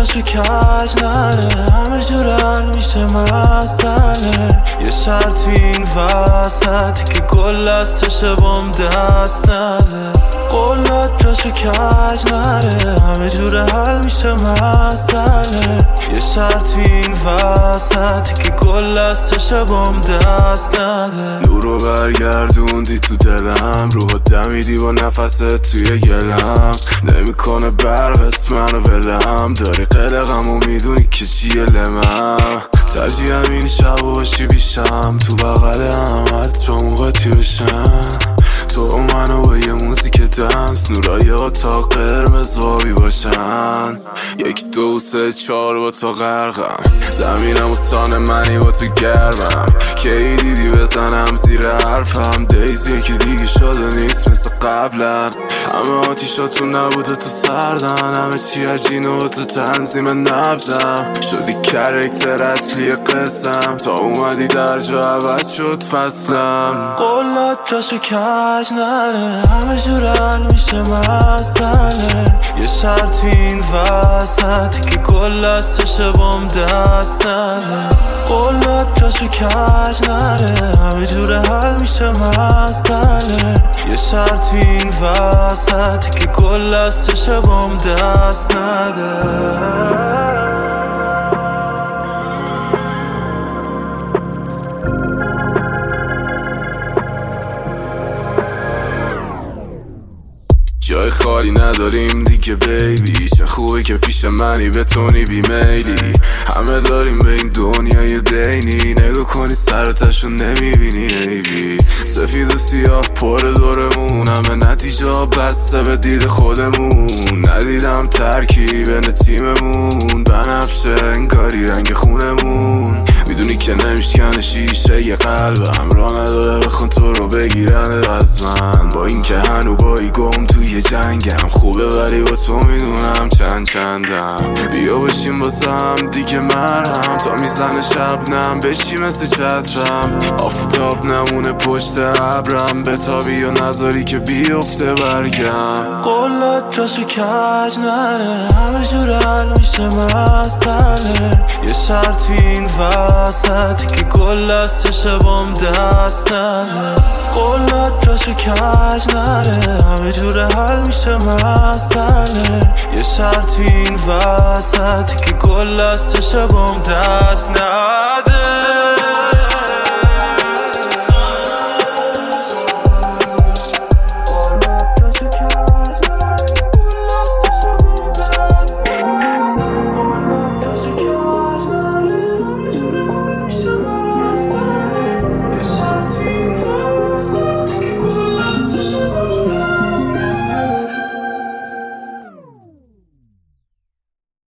جاشو کج نره، همه جور حل میشه مسئله. یه شرط تو این وسطی که گل دستش بام دست نده. قولات جاشو کج نره، همه جور حل میشه مسئله. یه شرط تو این وسطی که گل دستش بام دست نده. نورو برگردوندی تو دلم، روح دمیدی با نفست توی گلم. نمیکنه برقت منو ولم، داری قلقم و میدونی که چیه لمم. ترجیح همین شب و باشی بیشم، تو بغل همت با موقعی بشم. تو و منو با یه موزیک دنس، نورای اتاق قرمز وابی باشن. 1 2 3 4 با تو غرقم، زمینم و سان منی با تو گرمم. کی دیدی بزنم زیر حرفم، دیزی که دیگه شده نیست مثل قبلا. همه آتیشاتون نبوده تو سردن، همه چی عجین و تو تنظیم نبزم. شدی کرکتر اصلی قسم، تا اومدی در جا عوض شد فصلم. قولات جاشو کج نره، همه جور حل میشه مسئله. یه شرط تو این وسطی که گل دستش بام دست نده. قولات جاشو کج نره، همه جور حل میشه مسئله. یه شرط تو این وسطی که گل دستش بام دست نده. جای خالی نداریم دیگه بیبی، چه خوبه که پیش منی بتونی بیمیلی. همه داریم به این دنیای دینی، نگاه کنی سرتشو نمیبینی عیبی. سفید و سیاه پر دورمون، همه نتیجه بسته به دید خودمون. ندیدم ترکیب تیممون، بنفشه انگاری رنگ خونمون. میدونی که نمیشکنه شیشه یه قلبم، راه نداره بخون تو رو بگیرن از من. با این که هنو بایی گم توی جنگم، خوبه ولی با تو میدونم چندم. بیا بشیم واسه هم دیگه مرهم، تا میزنه شبنم بشی مثل چترم. آفتاب نمونه پشت ابرم، بتابی و نذاری که بیفته برگم. قولات جاشو کج نره، همه جور حل میشه مسئله. یه شرط تو این وسطی که گل دستش بام دست نده. قولات جاشو کج نره، همه جور حل میشه مسئله. یه شرط تو این وسطی که گل دستش بام دست نده.